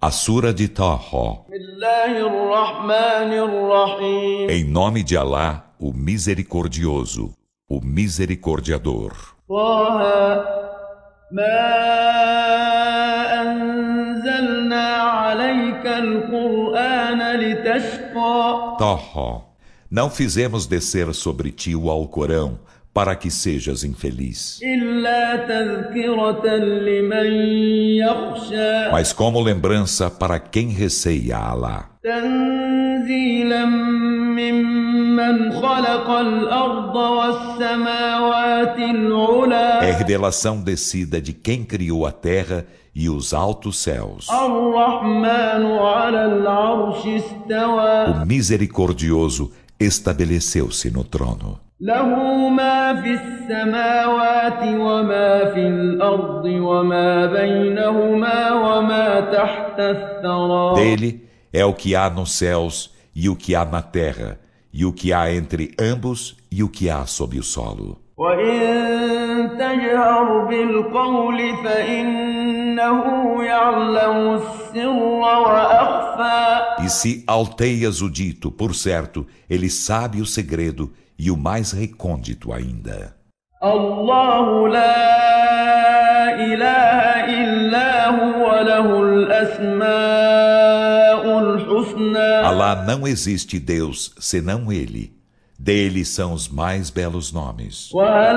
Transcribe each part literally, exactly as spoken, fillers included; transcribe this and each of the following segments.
A Sura de Taha. Em nome de Alá, o Misericordioso, o Misericordiador. Taha. Não fizemos descer sobre ti o Alcorão para que sejas infeliz, mas como lembrança para quem receia Alá. É revelação descida de quem criou a terra e os altos céus. O Misericordioso estabeleceu-se no trono. Dele é o que há nos céus e o que há na terra, e o que há entre ambos e o que há sob o solo. E se alteias o dito, por certo, ele sabe o segredo e o mais recôndito ainda. Allahu la ilaha illa huwa lahul asmaul husna. Alá não existe Deus senão Ele. Dele são os mais belos nomes.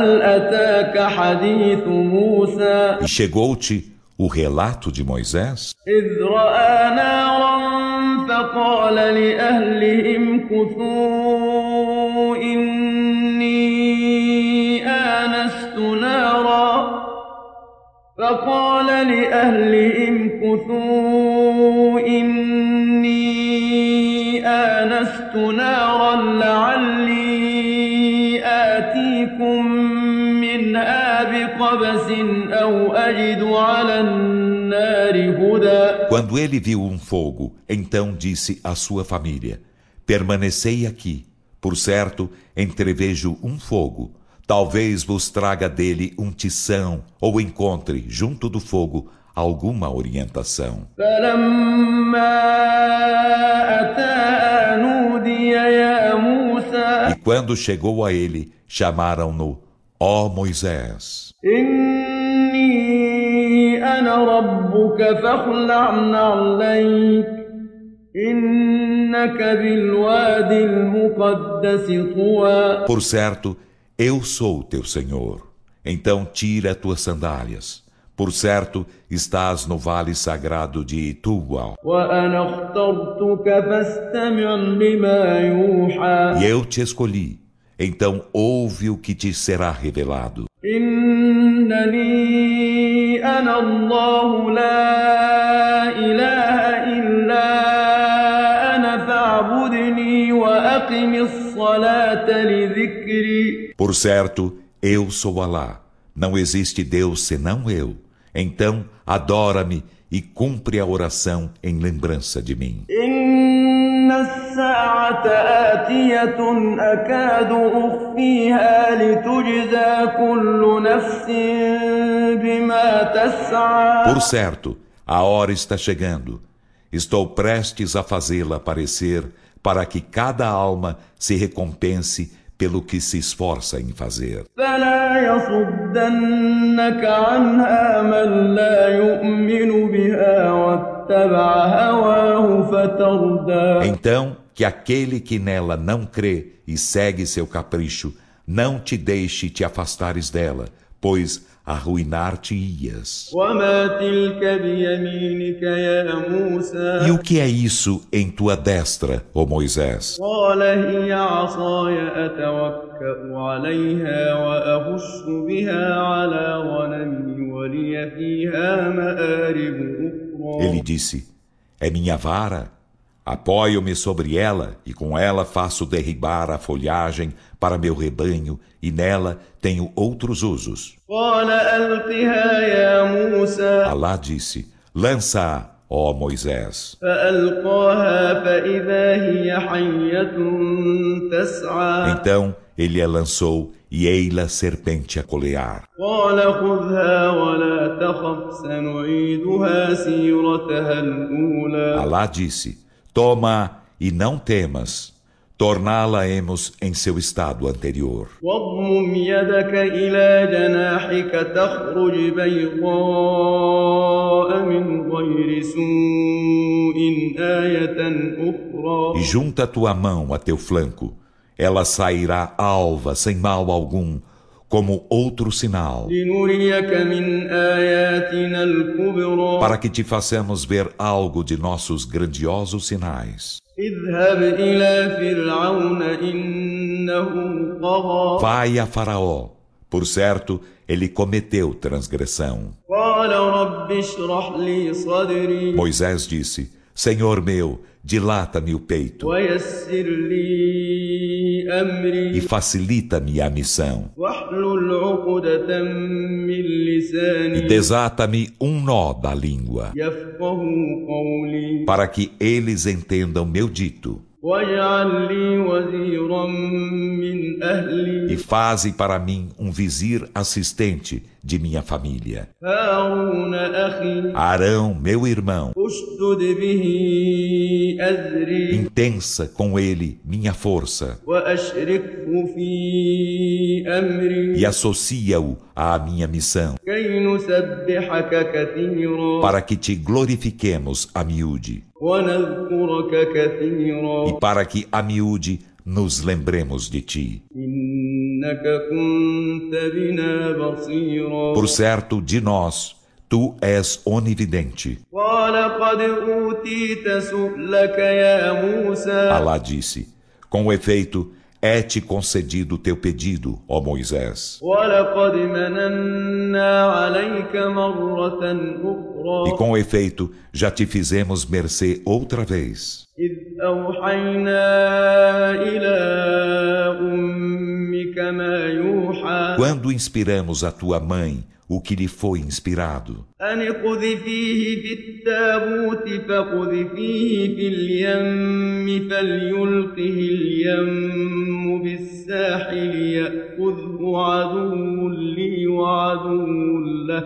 E chegou-te o relato de Moisés? فقال لأهلهم كثوا إني آنست نارا لعلي آتيكم منها بقبس أو أجد على النار هدى. Quando ele viu um fogo, então disse à sua família: permanecei aqui, por certo, entrevejo um fogo. Talvez vos traga dele um tição ou encontre, junto do fogo, alguma orientação. E quando chegou a ele, chamaram-no: ó Moisés. Por certo, eu sou teu Senhor, então tira tuas sandálias. Por certo, estás no vale sagrado de Tuwa. E eu te escolhi, então ouve o que te será revelado. Por certo, eu sou Alá. Não existe Deus senão eu. Então, adora-me e cumpre a oração em lembrança de mim. Por certo, a hora está chegando. Estou prestes a fazê-la aparecer para que cada alma se recompense pelo que se esforça em fazer. Então, que aquele que nela não crê e segue seu capricho, não te deixe te afastares dela, pois arruinar-te-ias. E o que é isso em tua destra, ó Moisés? Ele disse: é minha vara. Apoio-me sobre ela e com ela faço derribar a folhagem para meu rebanho e nela tenho outros usos. Alá disse: lança-a, ó Moisés. Então ele a lançou e ei-la serpente a colear. قال خذها ولا تخف سنعيدها سيرتها الأولى. Alá disse: toma e não temas, torná-la-emos em seu estado anterior. واضمم يدك إلى جناحك تخرج بيضاء من غير سوء آية أخرى. E junta tua mão a teu flanco, ela sairá alva sem mal algum, como outro sinal, لنريك من آياتنا الكبرى. para que te façamos ver algo de nossos grandiosos sinais. اذهب إلى فرعون إنه طغى. Vai a Faraó, por certo, ele cometeu transgressão. قال رب اشرح لي صدري Moisés disse: Senhor meu, dilata-me o peito ويسر لي e أمري facilita-me a missão, واحلل عقدة من e لساني desata-me um nó da língua, يفقه قولي para que eles entendam meu dito, واجعل لي وزيرا من أهلي e faze para mim um vizir assistente de minha família. هارون أخي Arão, meu irmão, اشدد به أزري intensa com ele minha força, وأشركه في أمري e associa-o à minha missão, كي نسبحك كثيرا para que te glorifiquemos a miúde, ونذكرك كثيرا e para que a miúde nos lembremos de ti. إنك كنت بنا بصيرا. Por certo, de nós, tu és onividente. قال قد أوتيت سؤلك يا موسى. Alá disse: com efeito, é-te concedido teu pedido, ó Moisés. ولقد مننا عليك مرة E أخرى com efeito, já te fizemos mercê outra vez, إذ أوحينا إلى أمك ما يوحى quando inspiramos a tua mãe o que lhe foi inspirado. أن اقذفيه في التابوت فاقذفيه في اليم فليلقه اليم بالساحل يأخذه عدو لي وعدو له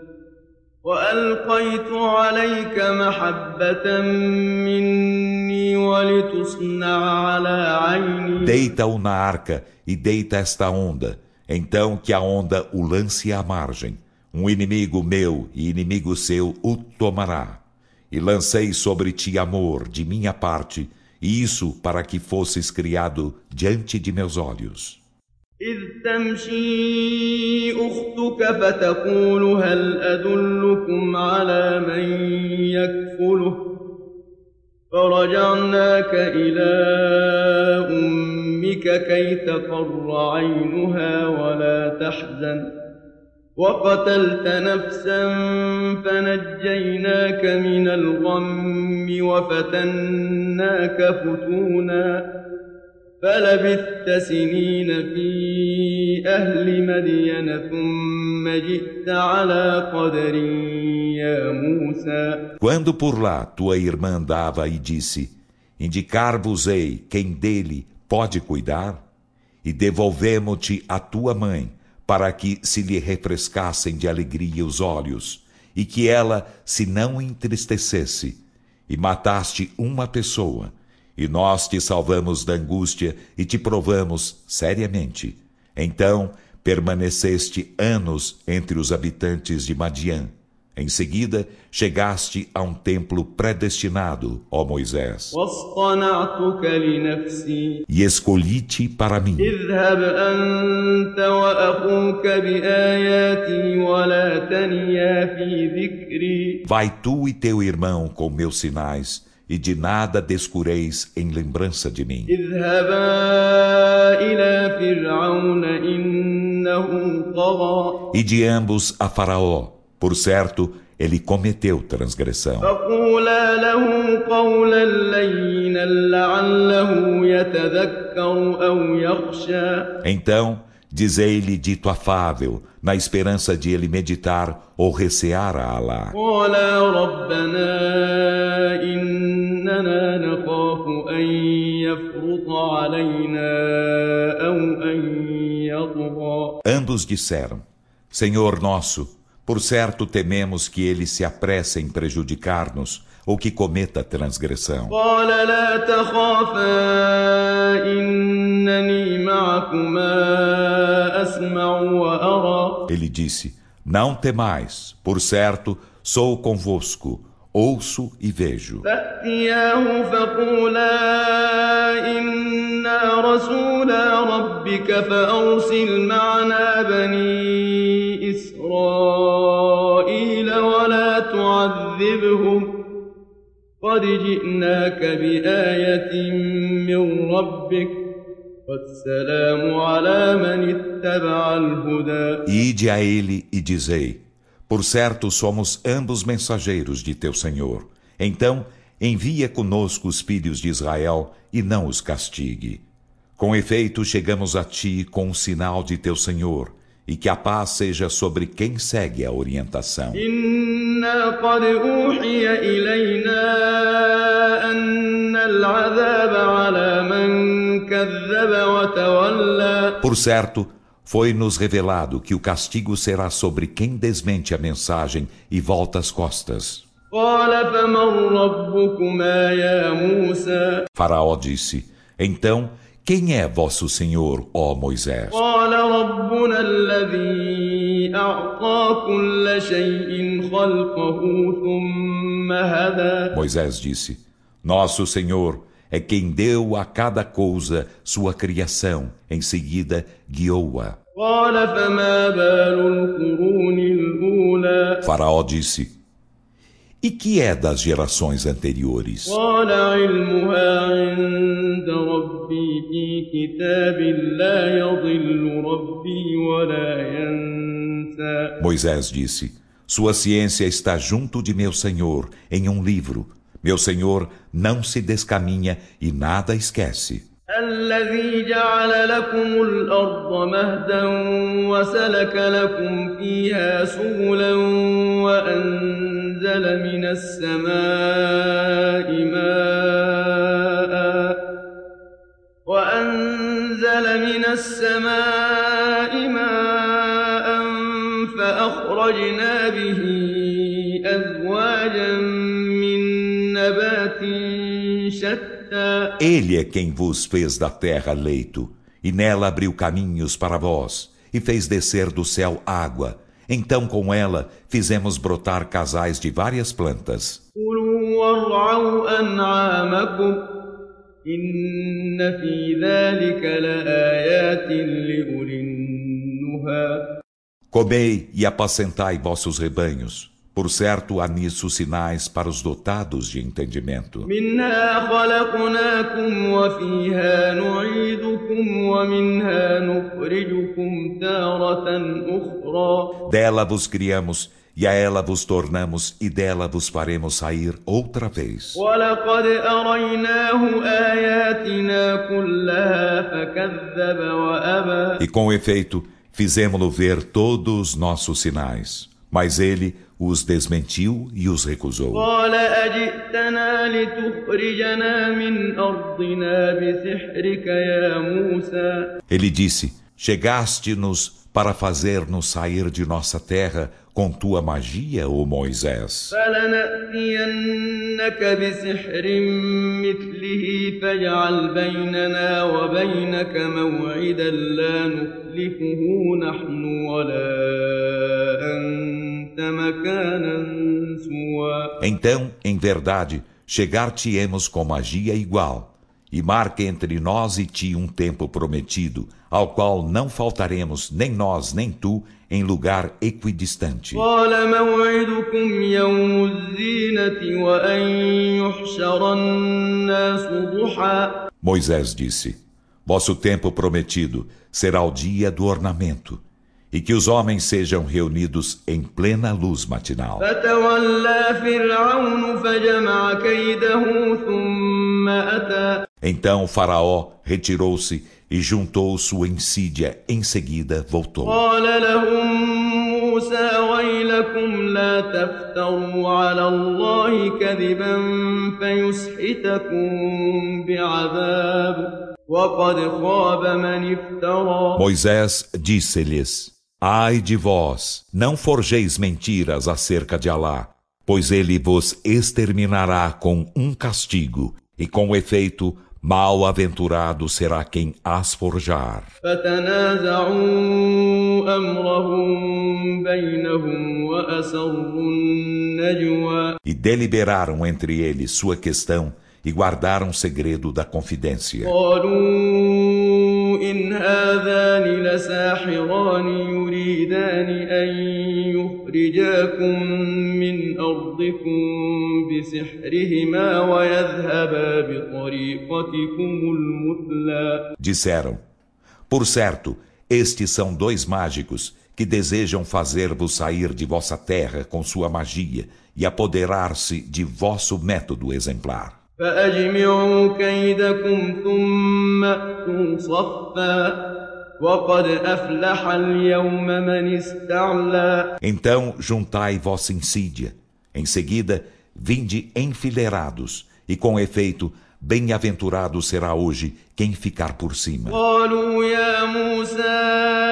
وألقيت عليك محبة مني ولتصنع على عيني. Deita-o na arca e deita esta onda, então que a onda o lance à margem. Um inimigo meu e inimigo seu o tomará. E lancei sobre ti amor de minha parte, e isso para que fosses criado diante de meus olhos. إذ تمشي أختك فتقول هل أدلكم على من يكفله فرجعناك إلى أمك كي تقر عينها ولا تحزن وقتلت نفسا فنجيناك من الغم وفتناك فتونا فلبثت سنين في أهل مدين ثم جئت على قدر يا موسى. Quando por lá tua irmã andava e disse: indicar-vos-ei quem dele pode cuidar, e devolvemo-te a tua mãe, para que se lhe refrescassem de alegria os olhos, e que ela se não entristecesse, e mataste uma pessoa, e nós te salvamos da angústia e te provamos seriamente. Então permaneceste anos entre os habitantes de Madian. Em seguida, chegaste a um templo predestinado, ó Moisés. واصطنعتك لنفسي E escolhi-te para mim. اذهب أنت وأخوك بآياتي ولا تنيا في ذكري. Vai tu e teu irmão com meus sinais, e de nada descureis em lembrança de mim. اذهبا إلى فرعون إنه طغى. E de ambos a Faraó, por certo, ele cometeu transgressão. فقولا له قولا لينا لعله يتذكر أو يخشى. Então, dizei-lhe dito afável, na esperança de ele meditar ou recear a Alá. قالا ربنا إننا نخاف أن يفرط علينا أو أن Ambos disseram: Senhor nosso, por certo tememos que ele se apresse em prejudicar-nos ou que cometa transgressão. قال لا تخافا إنني معكما أسمع وأرى. Ele disse: Não temais, por certo sou convosco, ouço e vejo. فأتياه فقولا إنا رسولا ربك فأرسل معنا بني إسرائيل ولا تعذبهم قد جئناك بآية من ربك والسلام على من اتبع الهدى. Ide a ele e dizei: Por certo somos ambos mensageiros de teu Senhor. Então envia conosco os filhos de Israel e não os castigue. Com efeito, chegamos a ti com um sinal de teu Senhor, e que a paz seja sobre quem segue a orientação. إنا قد أوحي إلينا أن العذاب على من كذب وتولى. Por certo, foi-nos revelado que o castigo será sobre quem desmente a mensagem e volta as costas. قال فمن ربكما يا موسى. Faraó disse: Então, quem é vosso Senhor, ó Moisés? قال ربنا الذي أعطى كل شيء خلقه ثم هدى. Moisés disse: Nosso Senhor é quem deu a cada coisa sua criação, em seguida guiou-a. قال فما بال القرون الأولى. Faraó disse: E que é das gerações anteriores? قال علمها عند ربي في كتاب لا يضل ربي ولا ينسى. Moisés disse: Sua ciência está junto de meu Senhor, em um livro. Meu Senhor não se descaminha e nada esquece. الذي جعل لكم الأرض مهدا وسلك لكم فيها سبلا وأنزل من السماء ماء وأنزل من السماء ماء فأخرجنا به أزواجا من نبات شتى. Ele é quem vos fez da terra leito, e nela abriu caminhos para vós, e fez descer do céu água. Então com ela fizemos brotar casais de várias plantas. كلوا وارعوا أنعامكم إن في ذلك لآيات لأولي النهى. Comei e apacentai vossos rebanhos. Por certo, há nisso sinais para os dotados de entendimento. منها خلقناكم وفيها نعيدكم ومنها نخرجكم تارة أخرى. Dela vos criamos, e a ela vos tornamos, e dela vos faremos sair outra vez. ولقد أريناه آياتنا كلها فكذب وأبى. E com efeito, fizemo-lo ver todos os nossos sinais. Mas ele os desmentiu e os recusou. قال أجئتنا لتخرجنا من أرضنا بسحرك يا موسى. Ele disse: Chegaste-nos para fazer-nos sair de nossa terra com tua magia, ó Moisés. فلنأتينك بسحر مثله فاجعل بيننا وبينك موعدا لا نخلفه نحن ولا أنت مكانا سوى. Então, em verdade, chegar-te-emos com magia igual, e marque entre nós e ti um tempo prometido, ao qual não faltaremos nem nós nem tu em lugar equidistante. قال موعدكم يوم الزينة وأن يحشر الناس ضحى. Moisés disse: Vosso tempo prometido será o dia do ornamento, e que os homens sejam reunidos em plena luz matinal. فتولى فرعون فجمع كيده ثم أتى. Então Faraó retirou-se e juntou sua insídia, em seguida voltou. قال لهم موسى ويلكم لكم لا تفتروا على الله كذبا فيسحتكم بعذاب وقد خاب من افترى. Moisés disse-lhes: Ai de vós, não forjeis mentiras acerca de Alá, pois ele vos exterminará com um castigo, e com efeito, mal-aventurado será quem as forjar. فتنازعوا أمرهم بينهم وأسروا النجوى. E deliberaram entre eles sua questão e guardaram segredo da confidência. قالوا إن هذان لساحران يريدان أن يخرجاكم من أرضكم بسحرهما ويذهبا بطريقتكم المثلى. Disseram: Por certo, estes são dois mágicos que desejam fazer-vos sair de vossa terra com sua magia e apoderar-se de vosso método exemplar. فأجمعوا كيدكم ثم أتوا صفا وقد أفلح اليوم من استعلى. Então juntai vossa insídia. Em seguida, vinde enfileirados, e com efeito, bem-aventurado será hoje quem ficar por cima. قالوا يا موسى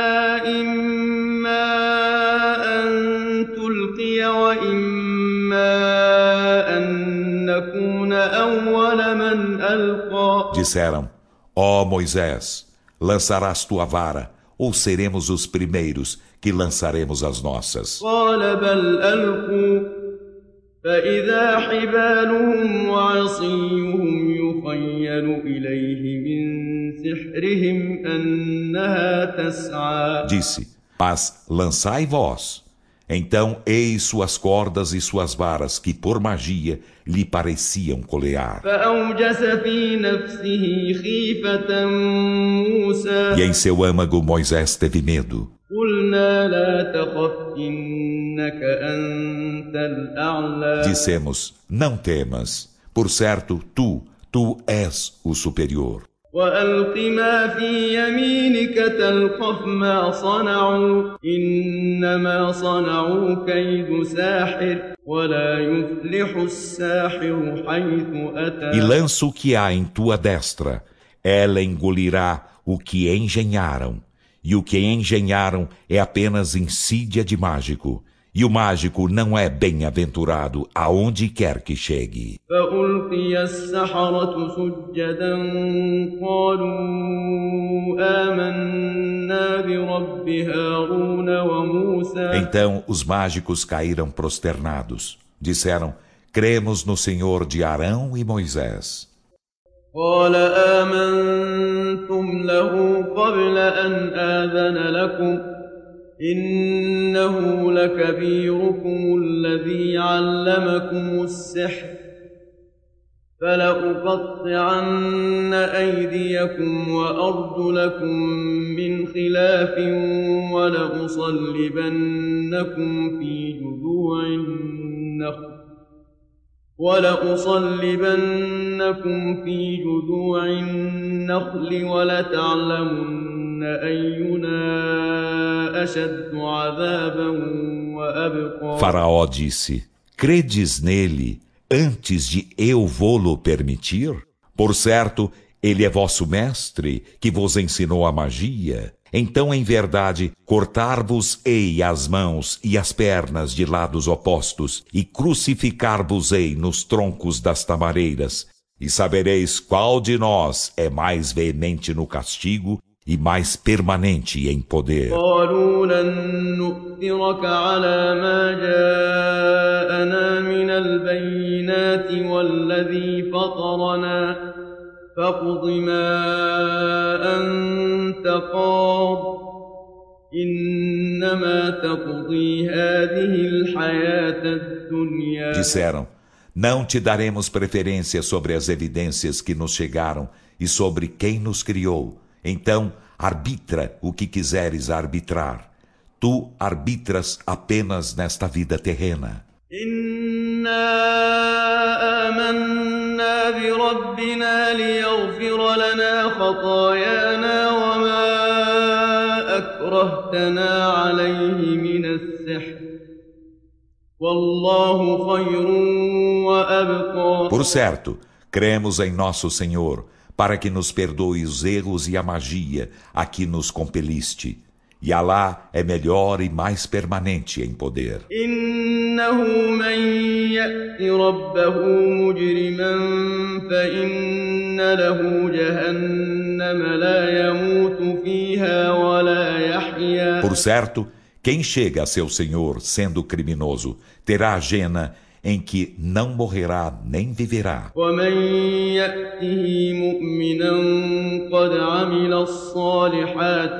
إما أن تلقي وإما أن نكون أول من ألقى. Disseram: Ó Moisés, lançarás tua vara, ou seremos os primeiros que lançaremos as nossas. قال بل ألقوا فإذا حبالهم وعصيهم يخيل إليه من سحرهم أنها تسعى. Disse: Mas lançai vós. Então, eis suas cordas e suas varas, que por magia lhe pareciam colear. فأوجس في نفسه خيفة موسى. E em seu âmago Moisés teve medo. قلنا لا تخف إنك أنت الأعلى. Dissemos: Não temas. Por certo, tu, tu és o superior. وألق ما في يمينك تلقف ما صنعوا إنما صنعوا كيد ساحر ولا يفلح الساحر حيث أتى. E lança o que há em tua destra, ela engolirá o que engenharam. E o que engenharam é apenas insídia de mágico. E o mágico não é bem-aventurado aonde quer que chegue. فألقي السحرة سجدا قالوا آمنا برب هارون وموسى. Então os mágicos caíram prosternados. Disseram: Cremos no Senhor de Arão e Moisés. قال آمنتم له قبل أن آذن لكم إنه لكبيركم الذي علمكم السحر فلأقطعن أيديكم وأرجلكم من خلاف ولأصلبنكم في جذوع النخل ولأصلبنكم في جذوع النخل ولتعلمن أينا أشد عذابا وأبقى. Faraó disse: Credes nele antes de eu vô-lo permitir? Por certo, ele é vosso mestre, que vos ensinou a magia. Então, em verdade, cortar-vos-ei as mãos e as pernas de lados opostos, e crucificar-vos-ei nos troncos das tamareiras, e sabereis qual de nós é mais veemente no castigo e mais permanente em poder. قالوا لن نؤثرك على ما جاءنا من البينات والذي فطرنا فاقض ما أنت قاض إنما تقضي هذه الحياة الدنيا. Disseram: Não te daremos preferência sobre as evidências que nos chegaram e sobre quem nos criou. Então, arbitra o que quiseres arbitrar. Tu arbitras apenas nesta vida terrena. إنا آمنا بربنا ليغفر لنا خطايانا وما أكرهتنا عليه من السحر والله خير وأبقى. Por certo, cremos em nosso Senhor, para que nos perdoe os erros e a magia a que nos compeliste. E Alá é melhor e mais permanente em poder. إنه من يأت ربه مجرما فإن له جهنم لا يموت فيها ولا يحيا. Por certo, quem chega a seu Senhor sendo criminoso, terá a jena em que não morrerá nem viverá. ومن يأته مؤمنا قد عمل الصالحات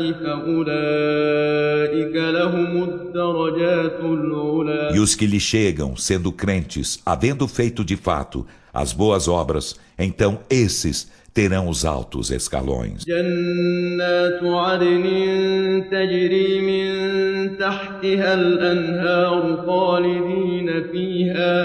فأولئك لهم الدرجات العلى. E os que lhe chegam, sendo crentes, havendo feito de fato as boas obras, então esses terão os altos escalões. جنات عدن تجري من تحتها الأنهار خالدين فيها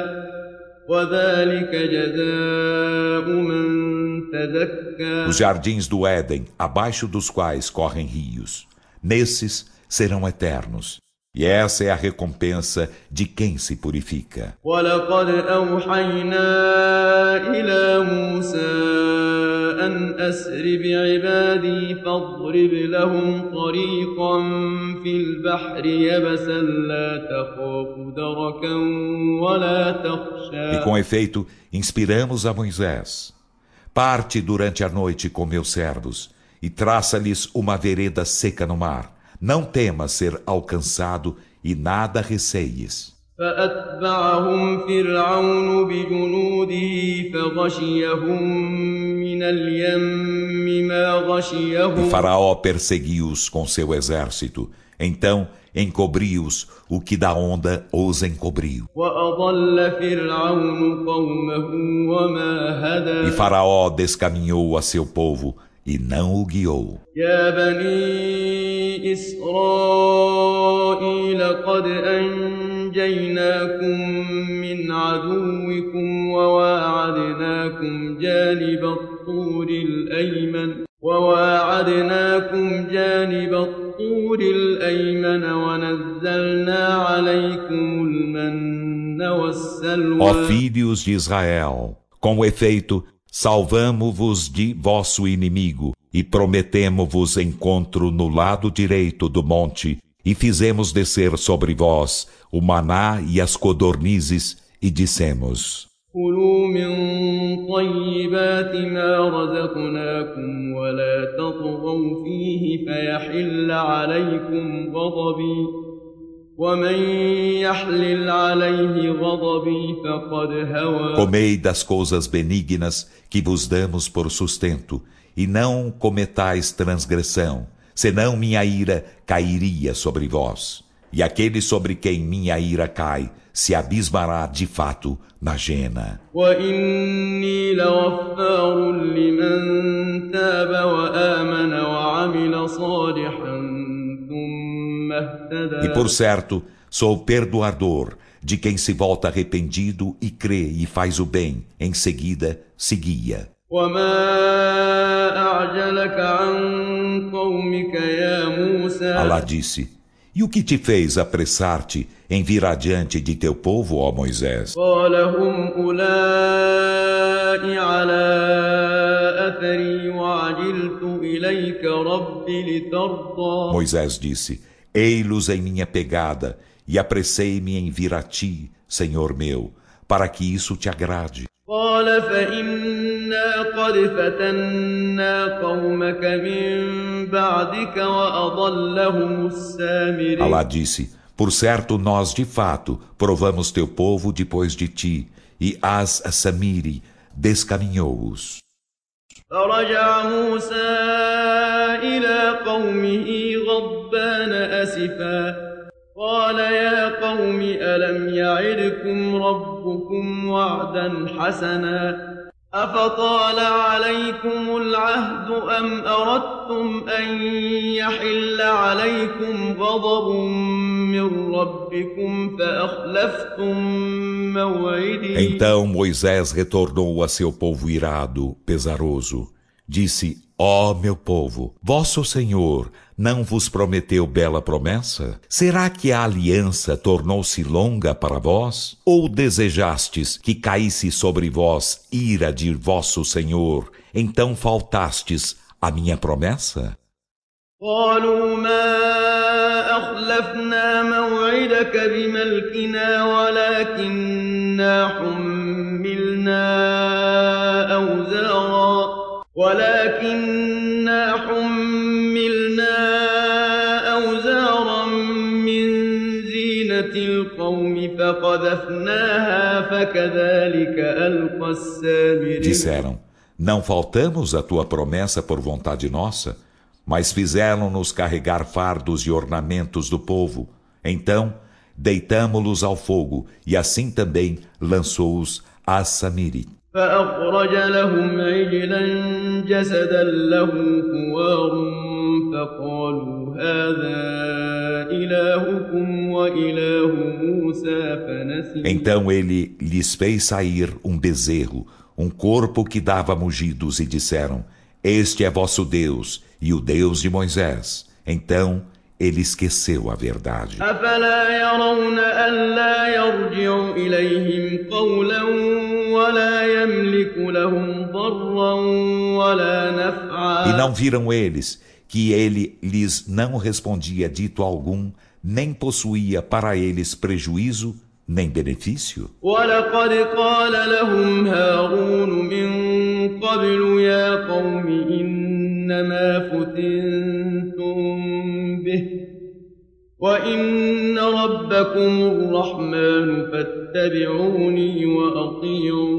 وذلك جزاء من تزكى. Os jardins do Éden, abaixo dos quais correm rios, nesses serão eternos. E essa é a recompensa de quem se purifica. وَلَقَدْ أَوْحَيْنَا إِلَى مُوسَىٰ أَنْ أَسْرِ بِعِبَادِي فَاضْرِبْ لَهُمْ طَرِيقًا فِي الْبَحْرِ يَبَسًا لَا تَخَافُ دَرَكًا وَلَا تَخْشَىٰ. E com efeito, inspiramos a Moisés: parte durante a noite com meus servos e traça-lhes uma vereda seca no mar. Não temas ser alcançado e nada receies. فأتبعهم فرعون بجنوده فغشيهم من اليم ما غشيهم. E Faraó perseguiu-os com seu exército. Então encobriu-os o que da onda os encobriu. وأضل فرعون قومه وما هدى. E Faraó descaminhou a seu povo e não o guiou. يا بني إسرائيل قد أنجيناكم من عدوكم وواعدناكم جانب الطور الأيمن وواعدناكم جانب الطور الأيمن ونزلنا عليكم المن والسلوى. Ó filhos de Israel, com efeito, salvamo-vos de vosso inimigo e prometemo-vos encontro no lado direito do monte e fizemos descer sobre vós o maná e as codornizes e dissemos: كلوا من طيبات ما رزقناكم ولا تطغوا فيه فيحل عليكم غضبي ومن يحلل عليه غضبي فقد هوى. Comei das coisas benignas que vos damos por sustento e não cometais transgressão, senão minha ira cairia sobre vós. E aquele sobre quem minha ira cai se abismará de fato na jena. وإني لغفار لمن تاب وآمن وعمل صالحا ثم اهتدى. E por certo, sou perdoador de quem se volta arrependido e crê e faz o bem, em seguida seguia. وما أعجلك عن قومك يا موسى. Alá disse: E o que te fez apressar-te em vir adiante de teu povo, ó Moisés? قال هم أولئك على أثري وعجلت إليك رب لترضى. Moisés disse: Ei-los em minha pegada, e apressei-me em vir a ti, Senhor meu, para que isso te agrade. قال فإنا قد فتنا قومك من بعدك وأضلهم السامري. Alá disse: Por certo, nós de fato provamos teu povo depois de ti, e As-Samiri descaminhou-os. فرجع موسى إلى قومه غضبان أسفا قال يا قوم ألم يعدكم ربكم وعدا حسنا أفطال عليكم العهد أم أردتم أن يحل عليكم غضب من ربكم فأخلفتم موعدي. Então Moisés retornou a seu povo irado, pesaroso. Disse: Ó meu povo, vosso Senhor não vos prometeu bela promessa? Será que a aliança tornou-se longa para vós? Ou desejastes que caísse sobre vós ira de vosso Senhor, então faltastes a minha promessa? قالوا ما أخلفنا موعدك بملكنا ولكننا حملنا أوزارا ولكننا حملنا أوزارا من زينة القوم فقذفناها فكذلك ألقى السامري. Disseram, não faltamos a tua promessa por vontade nossa, mas fizeram-nos carregar fardos e ornamentos do povo. Então, deitamo-los ao fogo, e assim também lançou-os a Samiri. فأخرج لهم عجلا جسدا له خوار فقالوا هذا إلهكم وإله موسى فنسي. Então ele lhes fez sair um bezerro, um corpo que dava mugidos, e disseram, este é vosso Deus e o Deus de Moisés. Então ele esqueceu a verdade. أفلا يرون ألا يرجع إليهم قولا ولا يملك لهم ضرا ولا نفعا. E não viram eles que ele lhes não respondia dito algum, nem possuía para eles prejuízo nem benefício? ولقد قال لهم هارون من قبل يا قوم إنما فتنتم به وإن ربكم الرحمن فاتبعوني وأطيعوا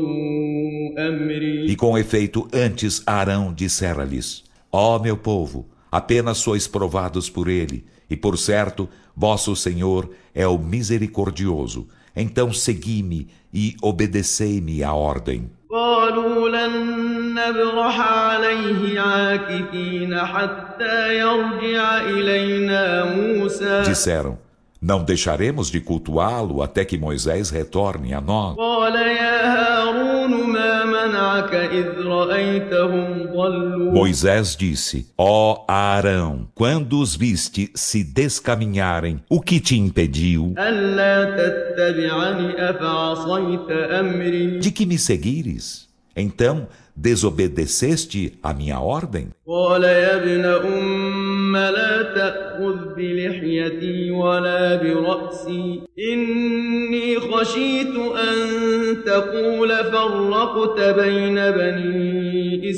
أمري. E com efeito, antes Arão dissera-lhes, ó meu povo, apenas sois provados por ele, e por certo, vosso Senhor é o misericordioso. Então segui-me e obedecei-me à ordem. قالوا لن نبرح عليه عاكفين حتى يرجع إلينا موسى. Disseram, não deixaremos de cultuá-lo até que Moisés retorne a nós. قال يا هارون ما منعك إذ رأيتهم ضلوا. Moisés disse, ó Arão, quando os viste se descaminharem, o que te impediu? ألا تتبعني أفعصيت أمري. De que me seguires? Então desobedeceste a minha ordem? قال يا ابن أم لا تأخذ بلحيتي ولا برأسي إني خشيت أن تقول فرقت بين بني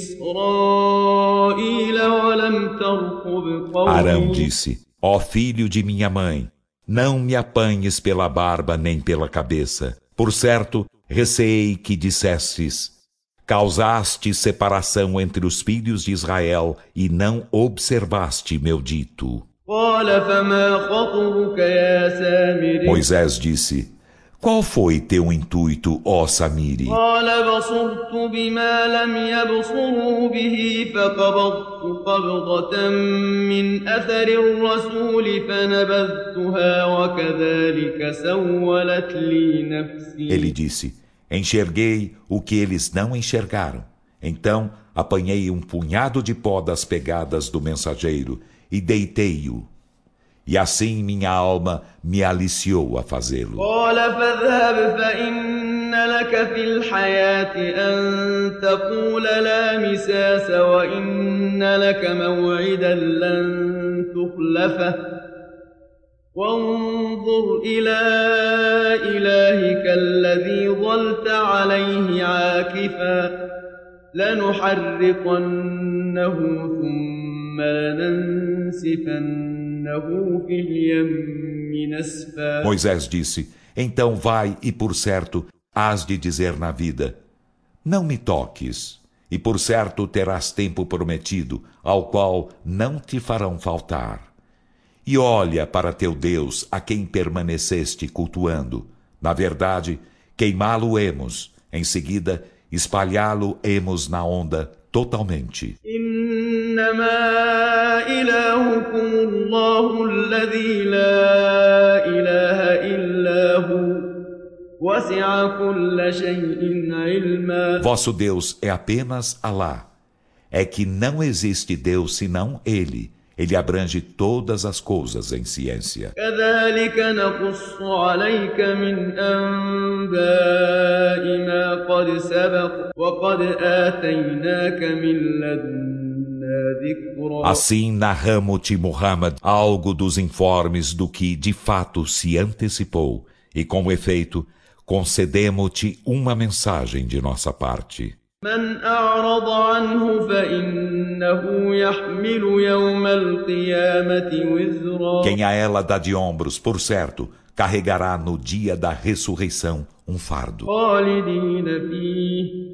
إسرائيل ولم ترقب Arão قولي. disse, ó filho de minha mãe, não me apanhes pela barba nem pela cabeça. Por certo, receei que dissesses, causaste separação entre os filhos de Israel e não observaste meu dito. قال فما خطبك يا سامري. Moisés disse, qual foi teu intuito, ó Samiri? قال بصرت بما لم يبصروا به فقبضت قبضة من أثر الرسول فنبذتها وكذلك سولت لي نفسي. Ele disse, enxerguei o que eles não enxergaram. Então apanhei um punhado de pó das pegadas do mensageiro e deitei-o. E assim minha alma me aliciou a fazê-lo. قال فاذهب فإن لك في الحياة أن تقول لا مساس وإن لك موعدا لن تخلفه وانظر إلى إلهك الذي ظلت عليه عاكفا لنحرقنه ثم لننسفنه في اليم نسفا. Moisés disse, então vai e por certo hás de dizer na vida, não me toques, e por certo terás tempo prometido, ao qual não te farão faltar. E olha para teu Deus, a quem permaneceste cultuando. Na verdade, queimá-lo-emos, em seguida espalhá-lo-emos na onda totalmente. إنما إلهكم الله الذي لا إله إلا هو وسع كل شيء علما. Vosso Deus é apenas Alá. é que não existe Deus senão Ele. Ele abrange todas as coisas em ciência. كذلك نقص عليك من أنباء ما قد سبق وقد آتيناك من لدنا ذكرا. Assim narramo-te, Muhammad, algo dos informes do que de fato se antecipou, e com efeito concedemo-te uma mensagem de nossa parte. من أعرض عنه فإنه يحمل يوم القيامة وزرا. Quem a ela dá de ombros, por certo, carregará no dia da ressurreição um fardo. خالدين فيه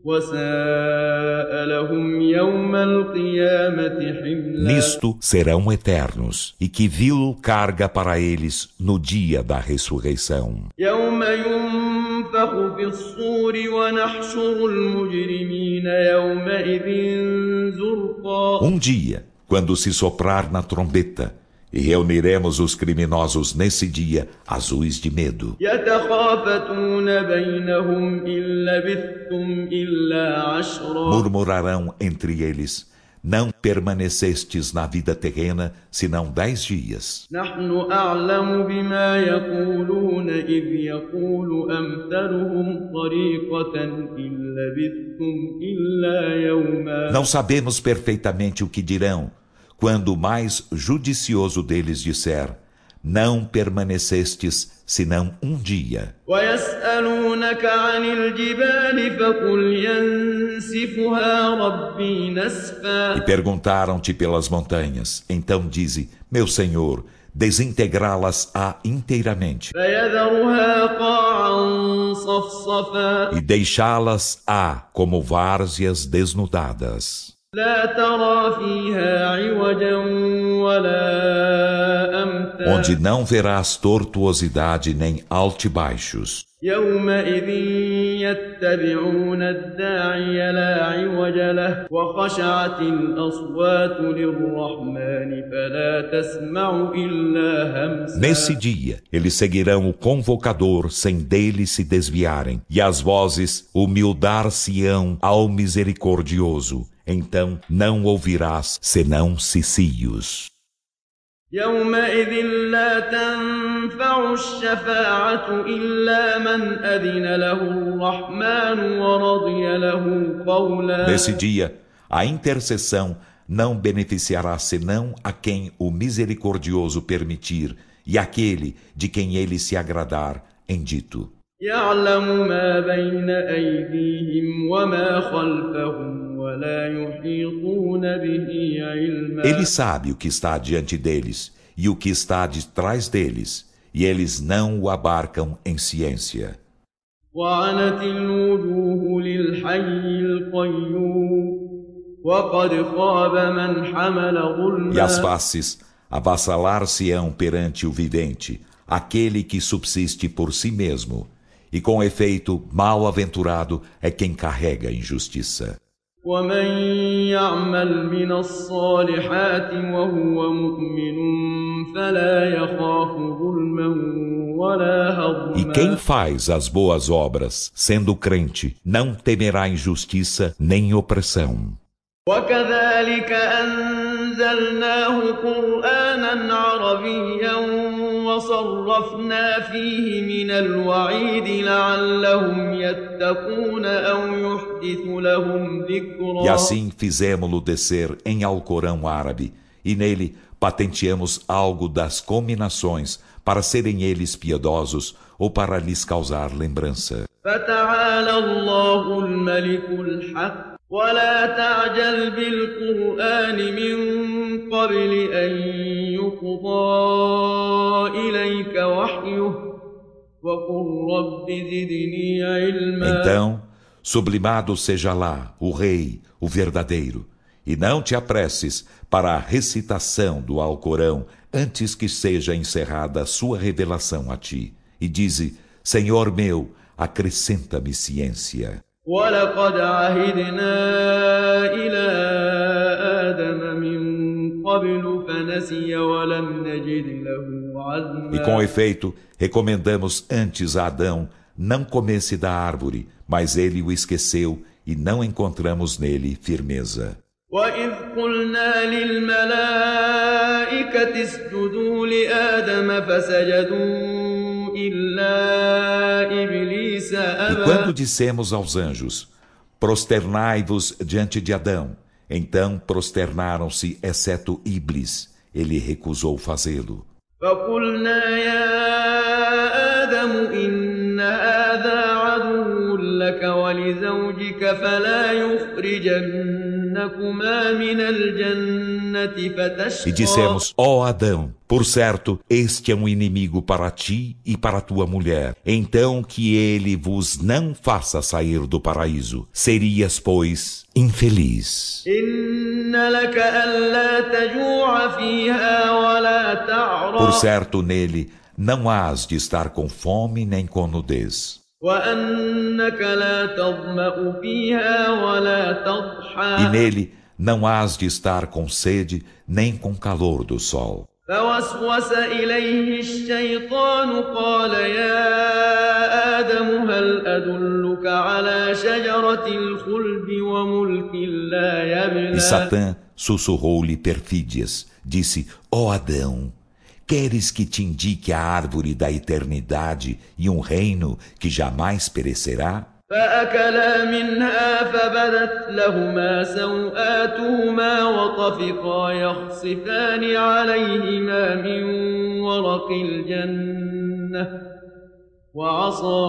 وساء لهم يوم القيامة حملا. Nisto serão eternos, e que vil carga para eles no dia da ressurreição. يوم ينفخ في الصور ونحشر المجرمين يومئذ زرقا. Um dia, quando se soprar na trombeta, e reuniremos os criminosos nesse dia, azuis de medo. يتخافتون بينهم إن لبثتم إلا عشرا. Murmurarão entre eles: não permanecestes na vida terrena senão dez dias. نحن أعلم بما يقولون إذ يقول أمثلهم طريقة إن لبثتم إلا يوما. Não sabemos perfeitamente o que dirão quando o mais judicioso deles disser: não permanecestes senão um dia. ويسألونك عن الجبال فقل ينسفها ربي نسفا. E perguntaram-te pelas montanhas. Então dize: meu Senhor, desintegrá-las-á inteiramente فيذرها قاعا صفصفا. e deixá-las-á como várzeas desnudadas, لا ترى فيها عوجا ولا أمتا. onde não verás tortuosidade nem altibaixos. يومئذ يتبعون الداعي لا عوج له وخشعت الأصوات للرحمن فلا تسمع إلا همسا. Nesse dia, eles seguirão o convocador sem dele se desviarem, e as vozes humildar-se-ão ao misericordioso. Então não ouvirás senão cicios. يومئذ لا تنفع الشفاعة إلا من أذن له الرحمن ورضي له قولا. Nesse dia, a intercessão não beneficiará senão a quem o misericordioso permitir e aquele de quem ele se agradar em dito. يعلم ما بين أيديهم وما خلفهم ولا يحيطون به علما. Ele sabe o que está diante deles e o que está de trás deles, e eles não o abarcam em ciência. وعنت الوجوه للحي القيوم وقد خاب من حمل ظلما. E as faces avassalar-se-ão perante o vivente, aquele que subsiste por si mesmo, e com efeito mal-aventurado é quem carrega a injustiça. ومن يعمل من الصالحات وهو مؤمن فلا يخاف ظلما ولا هضما. E quem faz as boas obras, sendo crente, não temerá injustiça nem opressão. وكذلك أنزلناه قرآنا عربيا وصرفنا فيه من الوعيد لعلهم يتقون أو يحدث لهم ذكرا. E assim fizemo-lo descer em Alcorão árabe, e nele patenteamos algo das cominações para serem eles piedosos ou para lhes causar lembrança. فتعالى الله الملك الحق ولا تعجل بالقرآن من قبل أن يقضى إليك وحيه وقل رب زدني علما. Então, sublimado seja lá o Rei, o verdadeiro, e não te apresses para a recitação do Alcorão antes que seja encerrada a sua revelação a ti, e dize: Senhor meu, acrescenta-me ciência. ولقد عهدنا إلى آدم من قبل فنسي ولم نجد له عزما. E com efeito, recomendamos antes a Adão não comesse da árvore, mas ele o esqueceu e não encontramos nele firmeza. وَإِذْ قُلْنَا لِلْمَلَائِكَةِ اسْجُدُوا لِآدَمَ فَسَجَدُوا إِلَّا إِبْلِيسَ E أَبَى. quando dissemos aos anjos, prosternai-vos diante de Adão, então prosternaram-se, exceto Iblis. Ele recusou fazê-lo. فَقُلْنَا يَا آدَمُ إِنَّ هَذَا عَدُوٌّ لَكَ وَلِزَوْجِكَ فَلَا يُخْرِجَنَّكُمَا مِنَ الْجَنَّةِ فَتَشْقَى. E dissemos, ó Adão, por certo, este é um inimigo para ti e para tua mulher. Então que ele vos não faça sair do paraíso. Serias, pois, infeliz. إِنَّ لَكَ أَلَّا تَجُوعَ فِيهَا وَلَا تَعْرَى. Por certo, nele não hás de estar com fome nem com nudez. وَأَنَّكَ لَا تَظْمَأُ فِيهَا وَلَا تَضْحَى. E nele não hás de estar com sede nem com calor do sol. فوسوس إليه الشيطان قال يا آدم هل أدلك على شجرة الخلد وملك لا يبلى. E Satã sussurrou-lhe perfídias. Disse, ó Adão, queres que te indique a árvore da eternidade e um reino que jamais perecerá? فأكلا منها فبدت لهما سوآتهما وطفقا يخصفان عليهما من ورق الجنة وعصى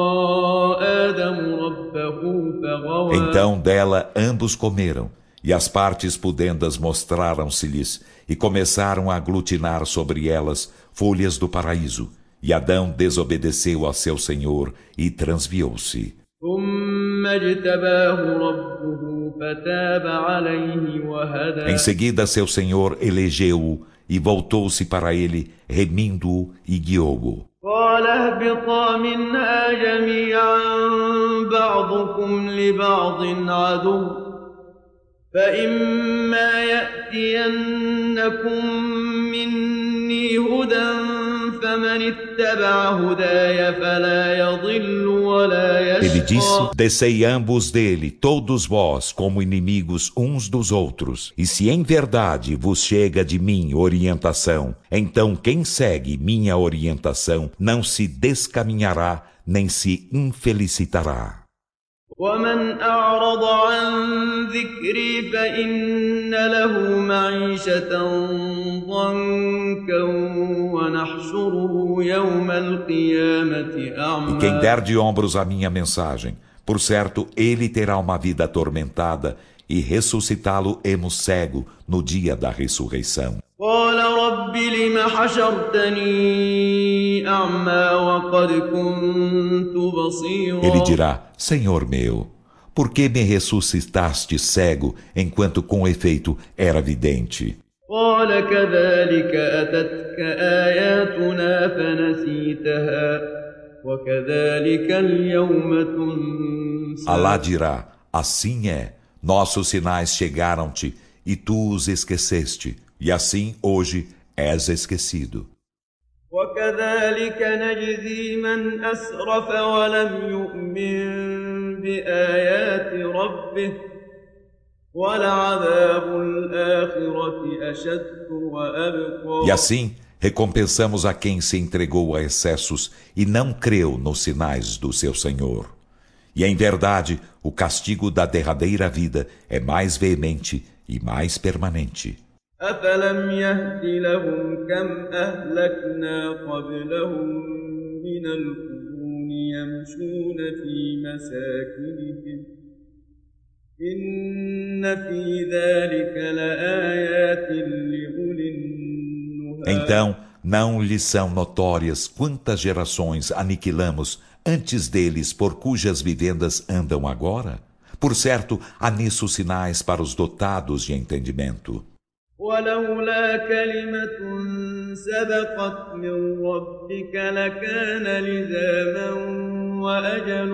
آدم ربه فغوى. Então dela ambos comeram, e as partes pudendas mostraram-se-lhes, e começaram a aglutinar sobre elas folhas do paraíso. E Adão desobedeceu a seu Senhor e transviou-se. ثم اجتباه ربه فتاب عليه وهدى. Em seguida, seu Senhor elegeu-o e voltou-se para ele, remindo-o e guiou-o. قال اهبطا منها جميعا بعضكم لبعض عدو فإما يأتينكم مني هدى فمن اتبع هداي فلا يضل ولا يشقى. Ele disse, descei ambos dele, todos vós, como inimigos uns dos outros. E se em verdade vos chega de mim orientação, então quem segue minha orientação não se descaminhará, nem se infelicitará. ومن أعرض عن ذكري فإن له معيشة ضنكا ونحشره يوم القيامة أعمى. E quem der de ombros a minha mensagem, por certo, ele terá uma vida atormentada e ressuscitá-lo-emos cego no dia da ressurreição. قال رب لم حشرتني أعمى وقد كنت بصيرا. Ele dirá, Senhor meu, por que me ressuscitaste cego, enquanto com efeito era vidente? قال كذلك أتتك آياتنا فنسيتها وكذلك اليوم تنسى. Alá dirá, assim é, nossos sinais chegaram-te e tu os esqueceste, e assim hoje és esquecido. وكذلك نجزي من أسرف ولم يؤمن بآيات ربه ولعذاب الآخرة أشد وأبقى. E assim recompensamos a quem se entregou a excessos e não creu nos sinais do seu Senhor. E em verdade, o castigo da derradeira vida é mais veemente e mais permanente. أفلم يهد لهم كم أهلكنا قبلهم من القرون يمشون في مساكنهم إن في ذلك لآيات لأولي النهى. Então, não lhes são notórias quantas gerações aniquilamos antes deles por cujas vivendas andam agora? Por certo, há nisso sinais para os dotados de entendimento. ولولا كلمة سبقت من ربك لكان لزاما وأجل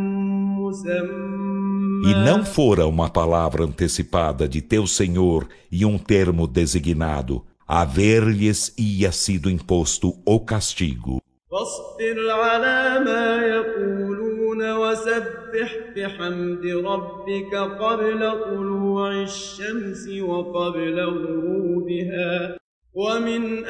مسمى. E não fora uma palavra antecipada de teu Senhor e um termo designado, haver-lhes ia sido imposto o castigo. فاصبر على ما يقولون وسبح بحمد ربك قبل طلوع الشمس وقبل غروبها ومن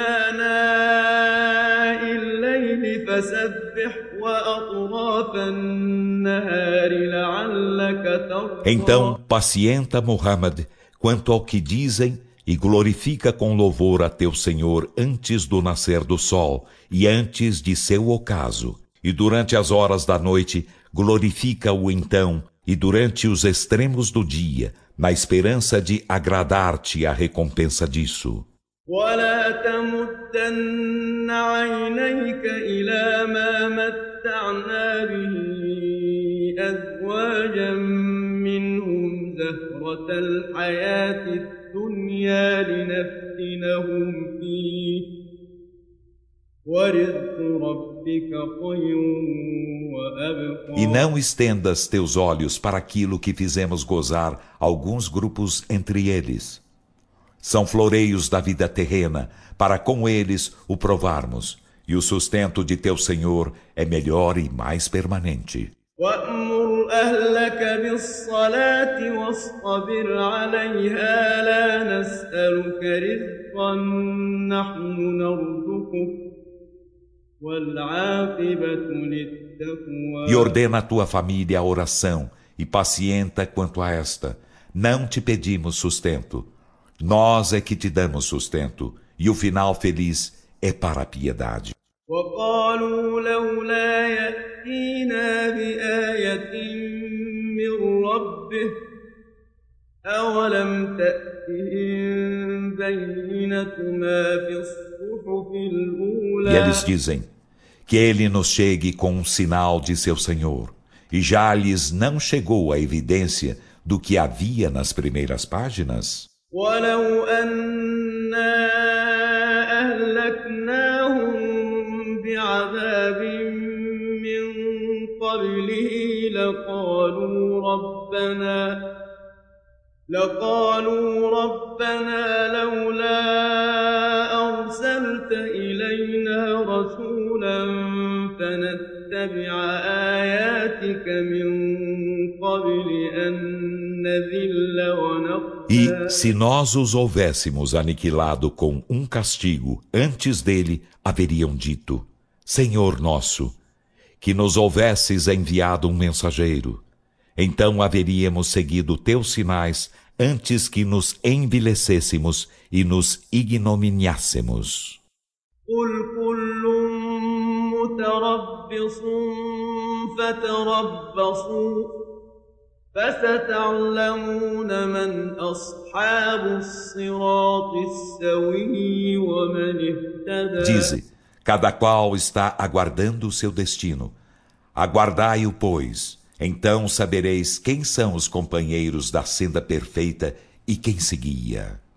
آناء الليل فسبح وأطراف النهار لعلك ترضى. Então pacienta, Muhammad, quanto ao que dizem e glorifica com louvor a teu Senhor antes do nascer do sol e antes de seu ocaso. E durante as horas da noite, glorifica-o então, e durante os extremos do dia, na esperança de agradar-te a recompensa disso. ولا تمدن عينيك إلى ما متعنا به أزواجا منهم زهرة الحياة الدنيا لنفتنهم فيه ورزق ربك خير وأبقى. E não estendas teus olhos para aquilo que fizemos gozar alguns grupos entre eles. São floreios da vida terrena, para com eles o provarmos, e o sustento de teu Senhor é melhor e mais permanente. وَأْمُرْ أَهْلَكَ بِالصَّلَاةِ وَاصْطَبِرْ عَلَيْهَا لَا نَسْأَلُكَ رِزْقًا نَحْنُ نَرْزُقُكَ وَالْعَاقِبَةُ لِلتَّقْوَى. E ordena a tua família a oração, e pacienta quanto a esta. Não te pedimos sustento. Nós é que te damos sustento, e o final feliz é para a piedade. وقالوا لولا يأتينا بآية من ربه أولم تأتهم بينة ما في الصحف الأولى. E eles dizem, que ele nos chegue com um sinal de seu Senhor, e já lhes não chegou a evidência do que havia nas primeiras páginas. ولو أنا أهلكناهم بعذاب من قبله لقالوا ربنا لقالوا ربنا لولا أرسلت إلينا رسولا فنتبع آياتك من قبل أن نذل ونخزى. E se nós os houvéssemos aniquilado com um castigo antes dele, haveriam dito, Senhor nosso, que nos houvesses enviado um mensageiro. Então haveríamos seguido teus sinais antes que nos envilecêssemos e nos ignominiássemos. قل كل متربص فتربصوا فستعلمون من أصحاب الصراط السوي ومن اهتدى. Dize, cada qual está aguardando o seu destino. Aguardai-o, pois, então sabereis quem são os companheiros da senda perfeita e quem se guia.